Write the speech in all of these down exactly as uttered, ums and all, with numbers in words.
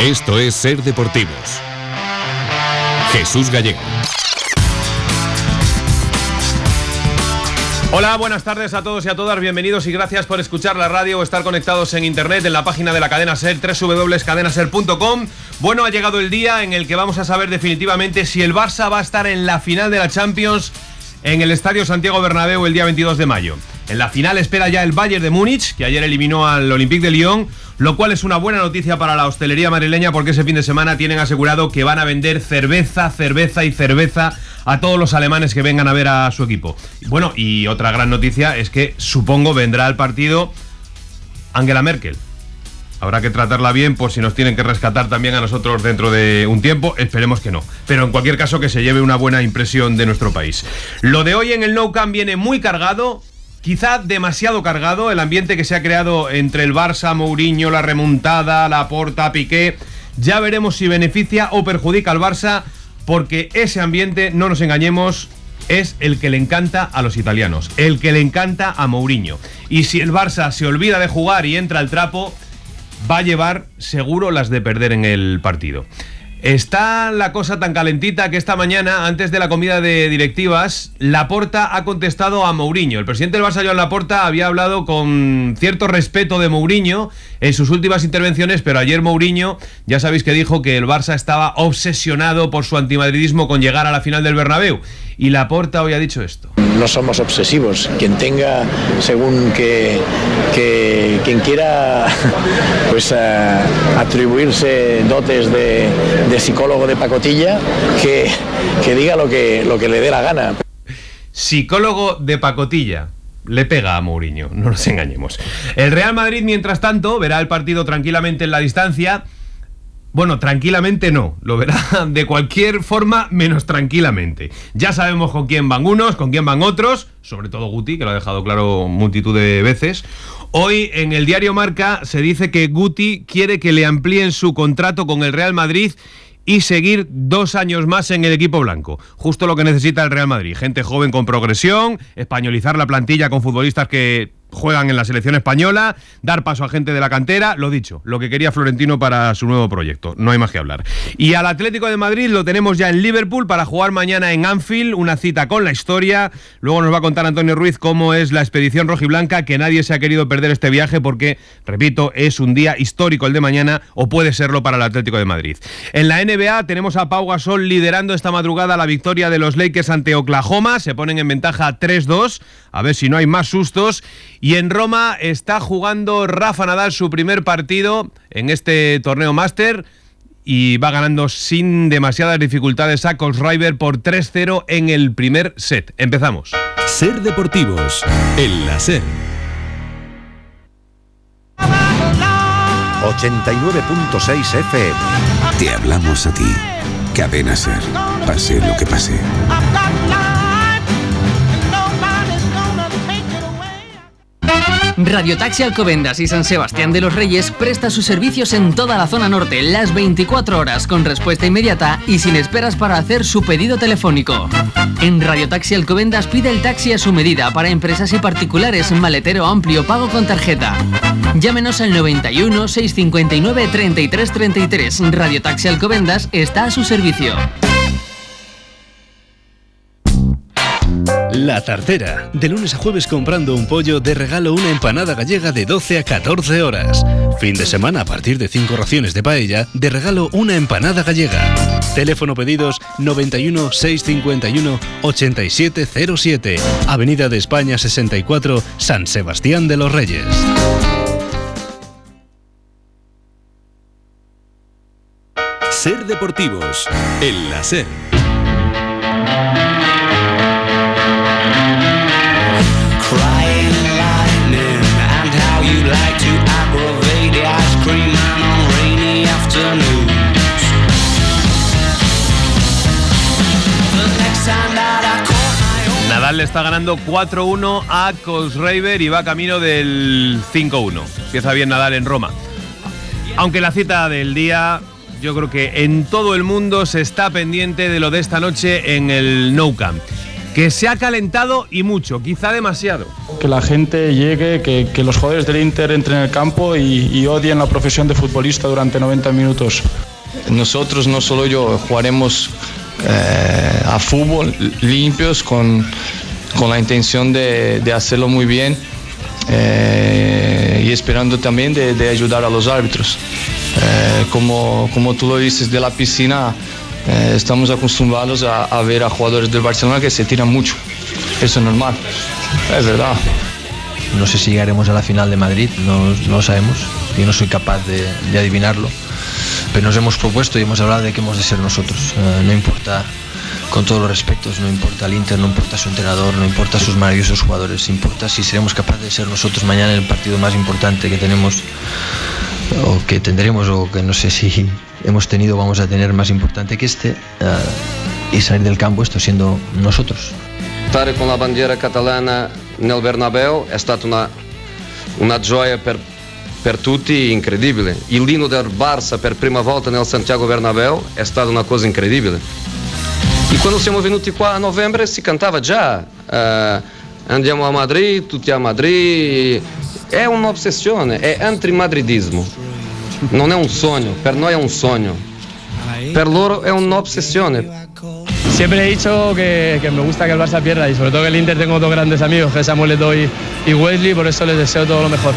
Esto es Ser Deportivos. Jesús Gallego. Hola, buenas tardes a todos y a todas, bienvenidos y gracias por escuchar la radio o estar conectados en internet en la página de la cadena SER, doble u doble u doble u punto cadena ser punto com. Bueno, ha llegado el día en el que vamos a saber definitivamente si el Barça va a estar en la final de la Champions en el Estadio Santiago Bernabéu el día veintidós de mayo. En la final espera ya el Bayern de Múnich, que ayer eliminó al Olympique de Lyon, lo cual es una buena noticia para la hostelería madrileña porque ese fin de semana tienen asegurado que van a vender cerveza, cerveza y cerveza a todos los alemanes que vengan a ver a su equipo. Bueno, y otra gran noticia es que supongo vendrá al partido Angela Merkel. Habrá que tratarla bien por si nos tienen que rescatar también a nosotros dentro de un tiempo. Esperemos que no. Pero en cualquier caso que se lleve una buena impresión de nuestro país. Lo de hoy en el Nou Camp viene muy cargado. Quizá demasiado cargado, el ambiente que se ha creado entre el Barça, Mourinho, la remontada, Laporta, Piqué. Ya veremos si beneficia o perjudica al Barça, porque ese ambiente, no nos engañemos, es el que le encanta a los italianos, el que le encanta a Mourinho. Y si el Barça se olvida de jugar y entra al trapo, va a llevar seguro las de perder en el partido. Está la cosa tan calentita que esta mañana, antes de la comida de directivas, Laporta ha contestado a Mourinho. El presidente del Barça, Joan Laporta, había hablado con cierto respeto de Mourinho en sus últimas intervenciones, pero ayer Mourinho, ya sabéis que dijo que el Barça estaba obsesionado por su antimadridismo con llegar a la final del Bernabéu. Y Laporta hoy ha dicho esto. No somos obsesivos. Quien tenga, según que, que quien quiera pues uh, atribuirse dotes de, de psicólogo de pacotilla, que, que diga lo que, lo que le dé la gana. Psicólogo de pacotilla. Le pega a Mourinho, no nos engañemos. El Real Madrid, mientras tanto, verá el partido tranquilamente en la distancia. Bueno, tranquilamente no, lo verá de cualquier forma menos tranquilamente. Ya sabemos con quién van unos, con quién van otros, sobre todo Guti, que lo ha dejado claro multitud de veces. Hoy en el diario Marca se dice que Guti quiere que le amplíen su contrato con el Real Madrid y seguir dos años más en el equipo blanco. Justo lo que necesita el Real Madrid. Gente joven con progresión, españolizar la plantilla con futbolistas que juegan en la selección española, dar paso a gente de la cantera, lo dicho, lo que quería Florentino para su nuevo proyecto, no hay más que hablar. Y al Atlético de Madrid lo tenemos ya en Liverpool para jugar mañana en Anfield, una cita con la historia. Luego nos va a contar Antonio Ruiz cómo es la expedición rojiblanca, que nadie se ha querido perder este viaje porque, repito, es un día histórico el de mañana, o puede serlo para el Atlético de Madrid. En la N B A tenemos a Pau Gasol liderando esta madrugada la victoria de los Lakers ante Oklahoma, se ponen en ventaja tres dos, a ver si no hay más sustos. Y en Roma está jugando Rafa Nadal su primer partido en este torneo máster y va ganando sin demasiadas dificultades a Kohlschreiber por tres cero en el primer set. Empezamos. Ser Deportivos, en la SER. ochenta y nueve punto seis F M. Te hablamos a ti. Cadena SER. Pase lo que pase. Radiotaxi Alcobendas y San Sebastián de los Reyes presta sus servicios en toda la zona norte, las veinticuatro horas, con respuesta inmediata y sin esperas para hacer su pedido telefónico. En Radiotaxi Alcobendas pide el taxi a su medida para empresas y particulares, maletero amplio, pago con tarjeta. Llámenos al noventa y uno, seiscientos cincuenta y nueve, treinta y tres treinta y tres. Radiotaxi Alcobendas está a su servicio. La Tartera. De lunes a jueves comprando un pollo, de regalo una empanada gallega de doce a catorce horas. Fin de semana a partir de cinco raciones de paella, de regalo una empanada gallega. Teléfono pedidos noventa y uno, seiscientos cincuenta y uno, ochenta y siete cero siete. Avenida de España sesenta y cuatro, San Sebastián de los Reyes. Ser Deportivos, en la SER. Nadal le está ganando cuatro uno a Kohlschreiber y va camino del cinco uno. Empieza bien Nadal en Roma. Aunque la cita del día, yo creo que en todo el mundo se está pendiente de lo de esta noche en el Nou Camp, que se ha calentado y mucho, quizá demasiado. que la gente llegue, que, que los jugadores del Inter entren en el campo y, y odien la profesión de futbolista durante noventa minutos. Nosotros, no solo yo, jugaremos eh, a fútbol limpios con, con la intención de, de hacerlo muy bien eh, y esperando también de, de ayudar a los árbitros. Eh, como, como tú lo dices de la piscina, eh, estamos acostumbrados a, a ver a jugadores del Barcelona que se tiran mucho. Eso es normal, es verdad. No sé si llegaremos a la final de Madrid, no, no lo sabemos, yo no soy capaz de, de adivinarlo, pero nos hemos propuesto y hemos hablado de que hemos de ser nosotros, uh, no importa, con todos los respetos, no importa el Inter, no importa su entrenador, no importa sus maravillosos jugadores, importa si seremos capaces de ser nosotros mañana en el partido más importante que tenemos, o que tendremos, o que no sé si hemos tenido o vamos a tener más importante que este, uh, y salir del campo esto siendo nosotros. Stare con la bandiera catalana nel Bernabeu è stata una, una gioia per, per tutti incredibile. Il l'inno del Barça per prima volta nel Santiago Bernabeu è stata una cosa incredibile. E quando siamo venuti qua a novembre si cantava già eh, andiamo a Madrid, tutti a Madrid. È un'ossessione, è antimadridismo. Non è un sogno, per noi è un sogno. Per loro è un'ossessione. Siempre he dicho que, que me gusta que el Barça pierda y sobre todo que el Inter tengo dos grandes amigos, que es Samuel Eto'o y, y Wesley, por eso les deseo todo lo mejor.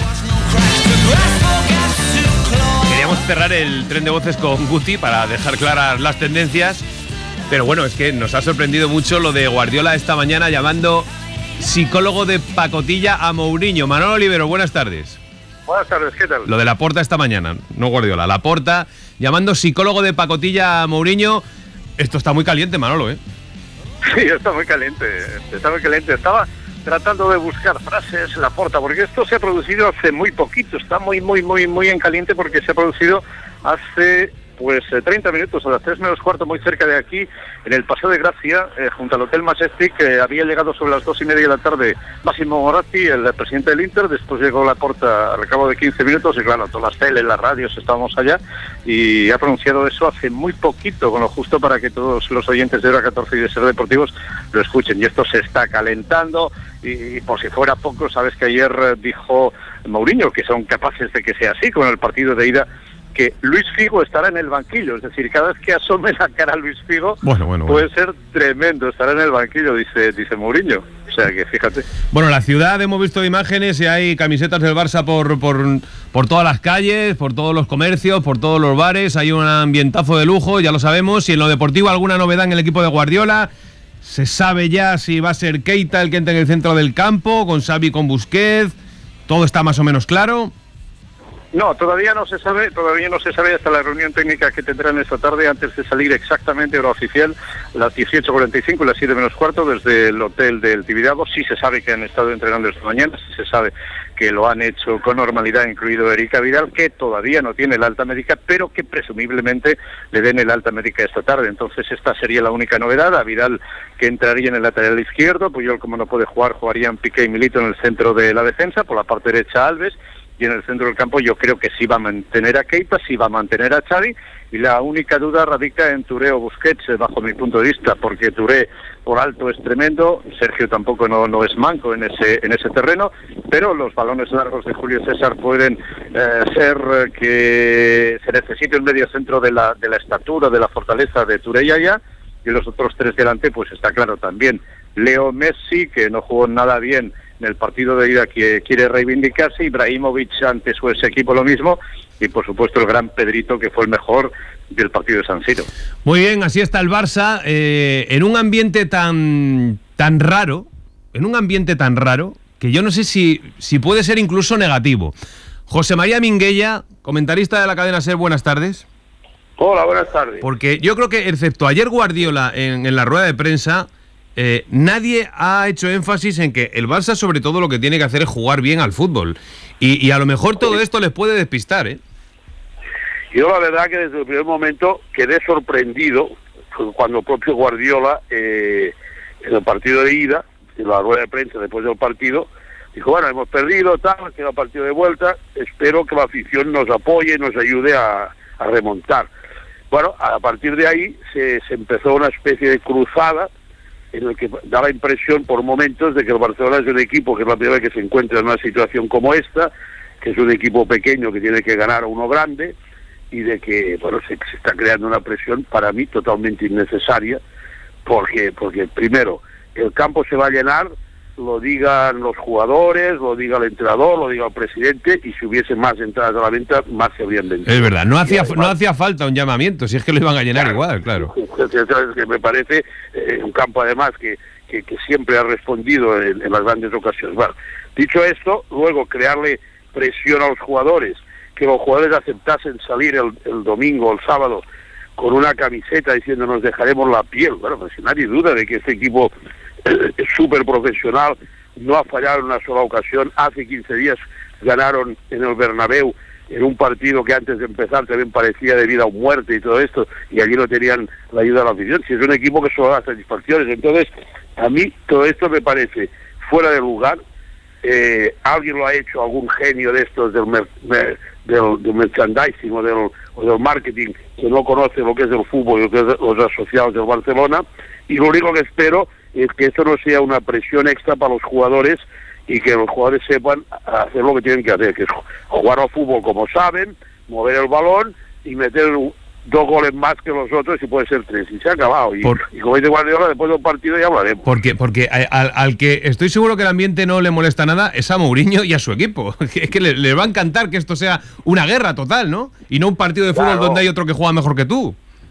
Queríamos cerrar el tren de voces con Guti para dejar claras las tendencias, pero bueno, es que nos ha sorprendido mucho lo de Guardiola esta mañana llamando psicólogo de pacotilla a Mourinho. Manolo Olivero, buenas tardes. Buenas tardes, ¿qué tal? Lo de Laporta esta mañana, no Guardiola, Laporta llamando psicólogo de pacotilla a Mourinho. Esto está muy caliente, Manolo, ¿eh? Sí, está muy caliente, está muy caliente. Estaba tratando de buscar frases, Laporta, porque esto se ha producido hace muy poquito, está muy, muy, muy, muy en caliente porque se ha producido hace, pues, treinta minutos, a las tres menos cuarto, muy cerca de aquí, en el Paseo de Gracia, eh, junto al Hotel Majestic, que eh, había llegado sobre las dos y media de la tarde Massimo Moratti, el presidente del Inter. Después llegó Laporta al cabo de quince minutos y claro, todas las teles, las radios, estábamos allá, y ha pronunciado eso hace muy poquito, con lo justo para que todos los oyentes de Hora catorce y de Ser Deportivos lo escuchen. Y esto se está calentando, y, y por si fuera poco, sabes que ayer eh, dijo Mourinho que son capaces de que sea así con el partido de ida, que Luis Figo estará en el banquillo, es decir, cada vez que asome la cara a Luis Figo, bueno, bueno, puede bueno. ser tremendo, estará en el banquillo, dice dice Mourinho. O sea que fíjate. Bueno, la ciudad hemos visto imágenes y hay camisetas del Barça por, por, por todas las calles, por todos los comercios, por todos los bares, hay un ambientazo de lujo, ya lo sabemos. Y en lo deportivo, ¿alguna novedad en el equipo de Guardiola? ¿Se sabe ya si va a ser Keita el que entre en el centro del campo, con Xavi, con Busquets? ¿Todo está más o menos claro? No, todavía no se sabe, todavía no se sabe hasta la reunión técnica que tendrán esta tarde antes de salir exactamente hora oficial, las dieciocho cuarenta y cinco y las siete menos cuarto desde el hotel del Tibidabo. Sí se sabe que han estado entrenando esta mañana, sí se sabe que lo han hecho con normalidad, incluido Erika Vidal, que todavía no tiene el alta médica, pero que presumiblemente le den el alta médica esta tarde. Entonces esta sería la única novedad. A Vidal, que entraría en el lateral izquierdo, Puyol, como no puede jugar, jugarían Piqué y Milito en el centro de la defensa, por la parte derecha Alves, y en el centro del campo yo creo que sí va a mantener a Keita, sí va a mantener a Xavi, y la única duda radica en Touré o Busquets, bajo mi punto de vista, porque Touré por alto es tremendo, Sergio tampoco no, no es manco en ese en ese terreno, pero los balones largos de Julio César pueden eh, ser eh, que se necesite un medio centro de la, de la estatura, de la fortaleza de Touré y Yaya, y los otros tres delante, pues está claro también. Leo Messi, que no jugó nada bien en el partido de ida, que quiere reivindicarse, Ibrahimovic ante su ex equipo lo mismo, y por supuesto el gran Pedrito, que fue el mejor del partido de San Siro. Muy bien, así está el Barça, eh, en un ambiente tan tan raro, en un ambiente tan raro, que yo no sé si, si puede ser incluso negativo. José María Minguella, comentarista de la cadena SER, buenas tardes. Hola, buenas tardes. Porque yo creo que, excepto ayer Guardiola en, en la rueda de prensa, Eh, nadie ha hecho énfasis en que el Barça sobre todo lo que tiene que hacer es jugar bien al fútbol. Y, y a lo mejor todo esto les puede despistar, ¿eh? Yo la verdad que desde el primer momento quedé sorprendido cuando el propio Guardiola, eh, en el partido de ida, en la rueda de prensa después del partido, dijo, bueno, hemos perdido, tal, queda partido de vuelta, espero que la afición nos apoye, nos ayude a, a remontar. Bueno, a partir de ahí se, se empezó una especie de cruzada en el que da la impresión por momentos de que el Barcelona es un equipo que es la primera vez que se encuentra en una situación como esta, que es un equipo pequeño que tiene que ganar a uno grande, y de que, bueno, se, se está creando una presión para mí totalmente innecesaria, porque, porque primero, el campo se va a llenar, lo digan los jugadores, lo diga el entrenador, lo diga el presidente, y si hubiese más entradas a la venta, más se habrían vendido. Es verdad, no hacía, además, no hacía falta un llamamiento, si es que lo iban a llenar claro, igual, claro. Es que me parece eh, un campo además que, que, que siempre ha respondido en, en las grandes ocasiones. Bueno, dicho esto, luego crearle presión a los jugadores, que los jugadores aceptasen salir el, el domingo o el sábado con una camiseta diciendo nos dejaremos la piel. Bueno, pues nadie duda de que este equipo es súper profesional, no ha fallado en una sola ocasión. Hace quince días ganaron en el Bernabéu en un partido que antes de empezar también parecía de vida o muerte y todo esto, y allí no tenían la ayuda de la afición. Si es un equipo que solo da satisfacciones, entonces a mí todo esto me parece fuera de lugar. Eh, alguien lo ha hecho, algún genio de estos del, mer mer del, del merchandising o del, o del marketing, que no conoce lo que es el fútbol y lo que es los asociados del Barcelona, y lo único que espero es que esto no sea una presión extra para los jugadores y que los jugadores sepan hacer lo que tienen que hacer, que es jugar al fútbol como saben, mover el balón y meter dos goles más que los otros, y puede ser tres, y se ha acabado. Y, Por... y como dice Guardiola, después del partido ya hablaremos. Porque, porque al, al que estoy seguro que el ambiente no le molesta nada es a Mourinho y a su equipo. Es que le, le va a encantar que esto sea una guerra total, ¿no? Y no un partido de fútbol claro. donde hay otro que juega mejor que tú.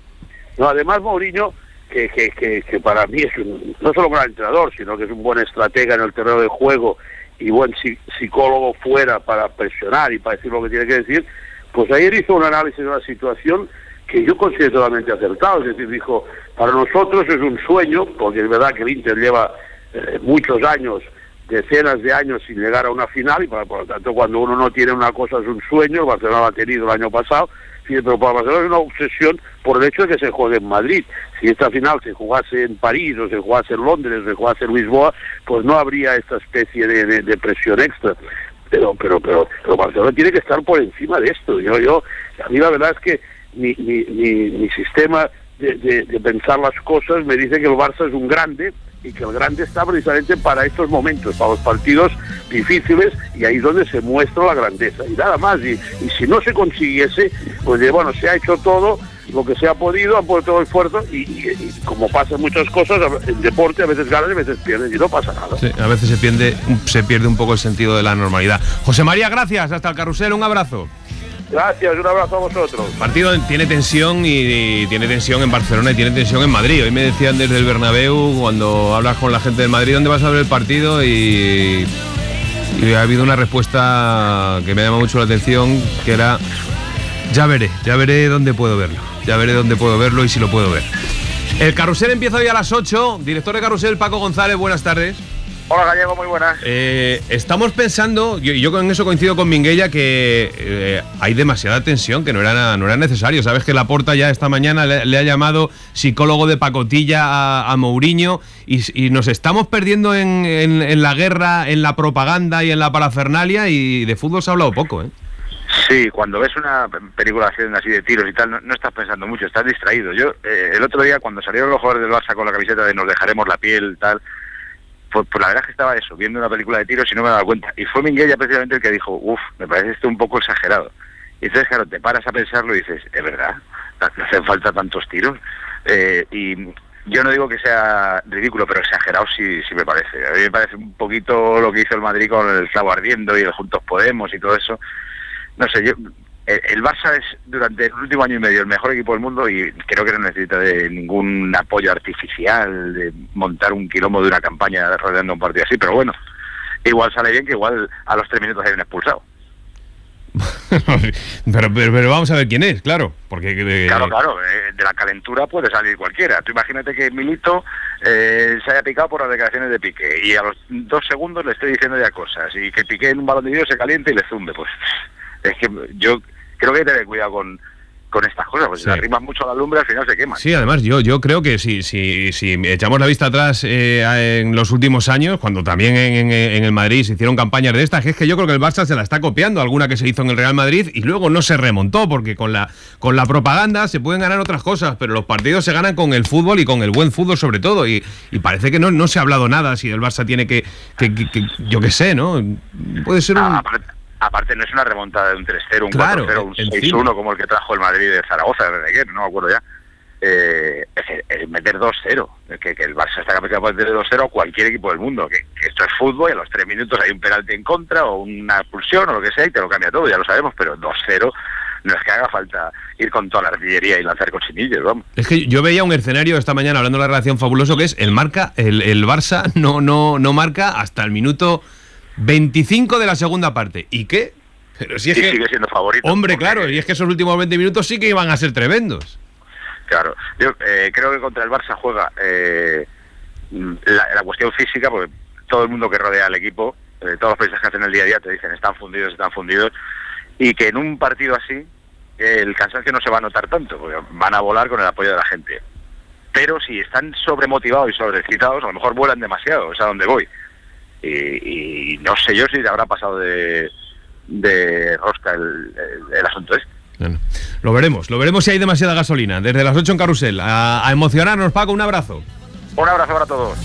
No, además Mourinho, que, que, que, que para mí es un, no solo un gran entrenador, sino que es un buen estratega en el terreno de juego y buen psicólogo fuera para presionar y para decir lo que tiene que decir, pues ayer hizo un análisis de una situación que yo considero totalmente acertado. Es decir, dijo, para nosotros es un sueño, porque es verdad que el Inter lleva eh, muchos años, decenas de años sin llegar a una final, y por, por lo tanto cuando uno no tiene una cosa es un sueño. El Barcelona lo ha tenido el año pasado, sí, pero para Barcelona es una obsesión por el hecho de que se juegue en Madrid. Si esta final se jugase en París, o se jugase en Londres, o se jugase en Lisboa, pues no habría esta especie de, de, de presión extra. Pero, pero, pero, pero Barcelona tiene que estar por encima de esto. Yo, yo, a mí la verdad es que mi, mi, mi, mi sistema de, de, de pensar las cosas me dice que el Barça es un grande, y que el grande está precisamente para estos momentos, para los partidos difíciles, y ahí es donde se muestra la grandeza, y nada más. Y, y si no se consiguiese, pues bueno, se ha hecho todo lo que se ha podido, han puesto todo el esfuerzo, y, y, y como pasa en muchas cosas, en deporte a veces ganas y a veces pierdes, y no pasa nada. Sí, a veces se pierde, se pierde un poco el sentido de la normalidad. José María, gracias, hasta el carrusel, un abrazo. Gracias, un abrazo a vosotros. El partido tiene tensión y, y tiene tensión en Barcelona y tiene tensión en Madrid. Hoy me decían desde el Bernabéu, cuando hablas con la gente del Madrid, ¿dónde vas a ver el partido? Y, y ha habido una respuesta que me llama mucho la atención, que era, ya veré, ya veré dónde puedo verlo. Ya veré dónde puedo verlo y si lo puedo ver. El carrusel empieza hoy a las ocho. Director de carrusel, Paco González, buenas tardes. Hola Gallego, muy buenas. Eh, estamos pensando, yo, yo con eso coincido con Minguella, que eh, hay demasiada tensión, que no era, no era necesario. Sabes que Laporta ya esta mañana le, le ha llamado psicólogo de pacotilla a, a Mourinho, y, y nos estamos perdiendo en, en, en la guerra, en la propaganda y en la parafernalia, y de fútbol se ha hablado poco, ¿eh? Sí, cuando ves una película así de tiros y tal, no, no estás pensando mucho, estás distraído. Yo, eh, el otro día, cuando salieron los jugadores del Barça con la camiseta de nos dejaremos la piel, tal, pues, pues la verdad es que estaba eso, viendo una película de tiros y no me daba cuenta. Y fue Minguella precisamente el que dijo, uff, me parece esto un poco exagerado. Y entonces, claro, te paras a pensarlo y dices, es verdad, no hacen falta tantos tiros. Eh, y yo no digo que sea ridículo, pero exagerado sí, sí me parece. A mí me parece un poquito lo que hizo el Madrid con el clavo ardiendo y el Juntos Podemos y todo eso. No sé, yo, el, el Barça es durante el último año y medio el mejor equipo del mundo, y creo que no necesita de ningún apoyo artificial, de montar un quilombo de una campaña rodeando un partido así, pero bueno, igual sale bien, que igual a los tres minutos hay un expulsado. pero, pero, pero vamos a ver quién es, claro, porque de... Claro, claro, eh, de la calentura puede salir cualquiera. Tú imagínate que Milito eh, se haya picado por las declaraciones de Piqué, y a los dos segundos le esté diciendo ya cosas, y que Piqué en un balón de tiro se caliente y le zumbe, pues... Es que yo creo que hay que tener cuidado con, con estas cosas, pues sí. si le arrimas mucho a la lumbre al final se quema. Sí, además yo, yo creo que si, si, si echamos la vista atrás eh, en los últimos años, cuando también en, en, en el Madrid se hicieron campañas de estas, es que yo creo que el Barça se la está copiando, alguna que se hizo en el Real Madrid y luego no se remontó, porque con la, con la propaganda se pueden ganar otras cosas, pero los partidos se ganan con el fútbol y con el buen fútbol sobre todo, y, y parece que no, no se ha hablado nada si el Barça tiene que, que, que, que yo qué sé, ¿no? Puede ser un... Ah, aparte, aparte no es una remontada de un tres cero, un claro, cuatro cero, un seis uno como el que trajo el Madrid de Zaragoza, de Reguer, no me acuerdo ya. Eh, es, es meter dos cero, que, que el Barça está capaz de meter dos cero a cualquier equipo del mundo, que, que esto es fútbol y a los tres minutos hay un penalti en contra o una expulsión o lo que sea y te lo cambia todo, ya lo sabemos, pero dos cero no es que haga falta ir con toda la artillería y lanzar cochinillos, vamos. Es que yo veía un escenario esta mañana hablando de la relación fabuloso que es el marca, el, el Barça no, no, no marca hasta el minuto veinticinco de la segunda parte. ¿Y qué? Pero si es y que, sigue siendo favorito. Hombre, porque, claro, y es que esos últimos veinte minutos sí que iban a ser tremendos. Claro, yo eh, creo que contra el Barça juega eh, la, la cuestión física, porque todo el mundo que rodea al equipo, eh, todos los países que hacen el día a día te dicen están fundidos, están fundidos, y que en un partido así el cansancio no se va a notar tanto, porque van a volar con el apoyo de la gente. Pero si están sobremotivados y sobreexcitados, a lo mejor vuelan demasiado, es a donde voy. Y, y no sé yo si te habrá pasado de, de rosca el, el, el asunto este. Bueno, lo veremos, lo veremos si hay demasiada gasolina. Desde las ocho en Carrusel, a, a emocionarnos, Paco, un abrazo. Un abrazo para todos.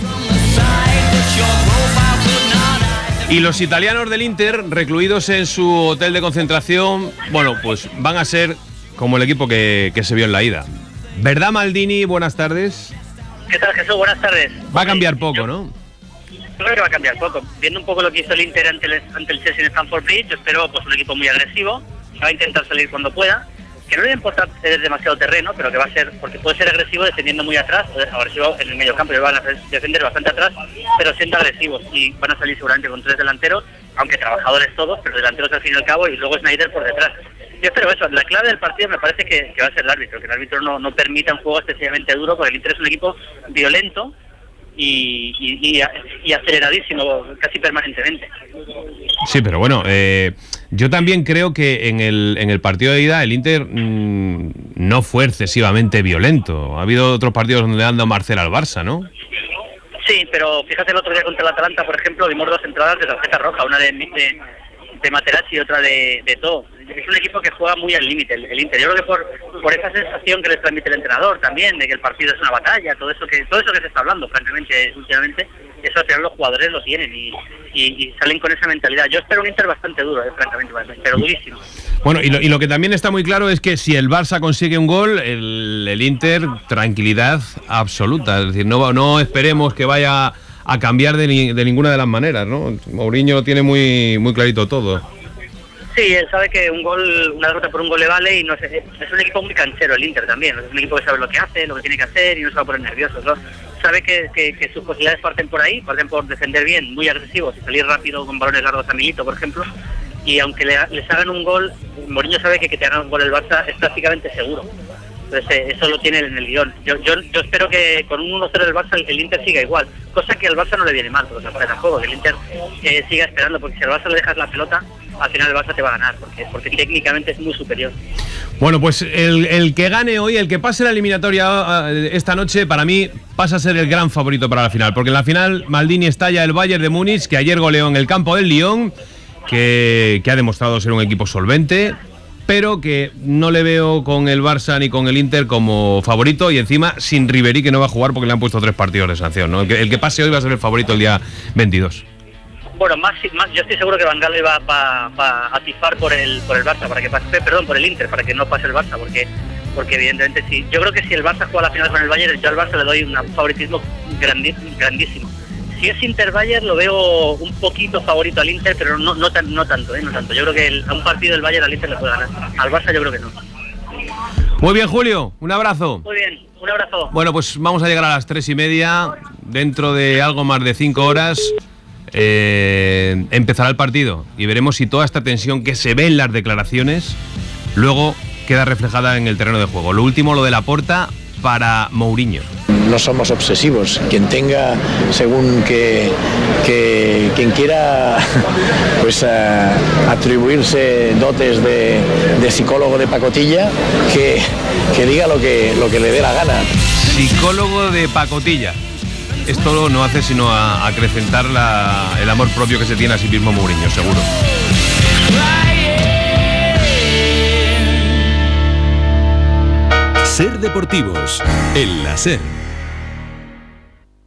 Y los italianos del Inter, recluidos en su hotel de concentración, bueno, pues van a ser como el equipo que, que se vio en la ida. ¿Verdad, Maldini? Buenas tardes. ¿Qué tal, Jesús? Buenas tardes. Va a cambiar poco, ¿no? Yo creo que va a cambiar poco. Viendo un poco lo que hizo el Inter ante el, ante el Chelsea en Stamford Bridge, yo espero pues un equipo muy agresivo, que va a intentar salir cuando pueda, que no le va a importar ceder demasiado terreno, pero que va a ser, porque puede ser agresivo defendiendo muy atrás, agresivo en el medio campo, y van a defender bastante atrás, pero siendo agresivos, y van a salir seguramente con tres delanteros, aunque trabajadores todos, pero delanteros al fin y al cabo, y luego Sneijder por detrás. Yo espero eso. La clave del partido me parece que, que va a ser el árbitro, que el árbitro no, no permita un juego excesivamente duro, porque el Inter es un equipo violento y, y, y, y aceleradísimo, casi permanentemente. Sí, pero bueno, eh, yo también creo que en el, en el partido de ida el Inter mmm, no fue excesivamente violento. Ha habido otros partidos donde le han dado Marcel al Barça, ¿no? Sí, pero fíjate el otro día contra el Atalanta, por ejemplo, vimos dos entradas de tarjeta roja, una de, de, de Materazzi y otra de, de Todo. Es un equipo que juega muy al límite, el, el Inter. Yo creo que por, por esa sensación que les transmite el entrenador también, de que el partido es una batalla, todo eso que todo eso que se está hablando, francamente, últimamente, eso al final los jugadores lo tienen y, y, y salen con esa mentalidad. Yo espero un Inter bastante duro, eh, francamente, pero durísimo. Bueno, y lo, y lo que también está muy claro es que si el Barça consigue un gol, el, el Inter, tranquilidad absoluta. Es decir, no, no esperemos que vaya a cambiar de, ni, de ninguna de las maneras, ¿no? Mourinho lo tiene muy, muy clarito todo. Sí, él sabe que un gol, una derrota por un gol le vale y no sé, es un equipo muy canchero el Inter también, es un equipo que sabe lo que hace, lo que tiene que hacer y no se va a poner nervioso, ¿no? Sabe que, que, que sus posibilidades parten por ahí, parten por defender bien, muy agresivos y salir rápido con balones largos a Milito, por ejemplo, y aunque le, les hagan un gol, Mourinho sabe que que te hagan un gol el Barça es prácticamente seguro. Entonces eso lo tiene en el guión. Yo, yo, yo espero que con un uno cero del Barça el, el Inter siga igual, cosa que al Barça no le viene mal, porque fuera de juego, que el Inter eh, siga esperando, porque si al Barça le dejas la pelota, al final el Barça te va a ganar, porque, porque técnicamente es muy superior. Bueno, pues el, el que gane hoy, el que pase la eliminatoria esta noche, para mí pasa a ser el gran favorito para la final, porque en la final Maldini estalla el Bayern de Múnich, que ayer goleó en el campo del Lyon, que, que ha demostrado ser un equipo solvente, pero que no le veo con el Barça ni con el Inter como favorito, y encima sin Ribéry, que no va a jugar porque le han puesto tres partidos de sanción, ¿no? El que, el que pase hoy va a ser el favorito el día veintidós. Bueno, más, más yo estoy seguro que Van Gaal va, va, va a atisbar por el por el Barça, para que pase, perdón, por el Inter, para que no pase el Barça, porque porque evidentemente sí. Yo creo que si el Barça juega la final con el Bayern, yo al Barça le doy un favoritismo grandi, grandísimo. Si es Inter-Bayern lo veo un poquito favorito al Inter, pero no no, tan, no tanto, ¿eh? no tanto. Yo creo que el, a un partido del Bayern al Inter le puede ganar. Al Barça yo creo que no. Muy bien, Julio, un abrazo. Muy bien, un abrazo. Bueno, pues vamos a llegar a las tres y media, dentro de algo más de cinco horas. Eh, empezará el partido y veremos si toda esta tensión que se ve en las declaraciones luego queda reflejada en el terreno de juego. Lo último, lo de Laporta para Mourinho. no somos obsesivos. Quien tenga, según que, que quien quiera pues a, atribuirse dotes de, de psicólogo de pacotilla, que, que diga lo que, lo que le dé la gana. Psicólogo de pacotilla. Esto no hace sino a acrecentar la, el amor propio que se tiene a sí mismo Mourinho, seguro. Ser Deportivos, en la SER.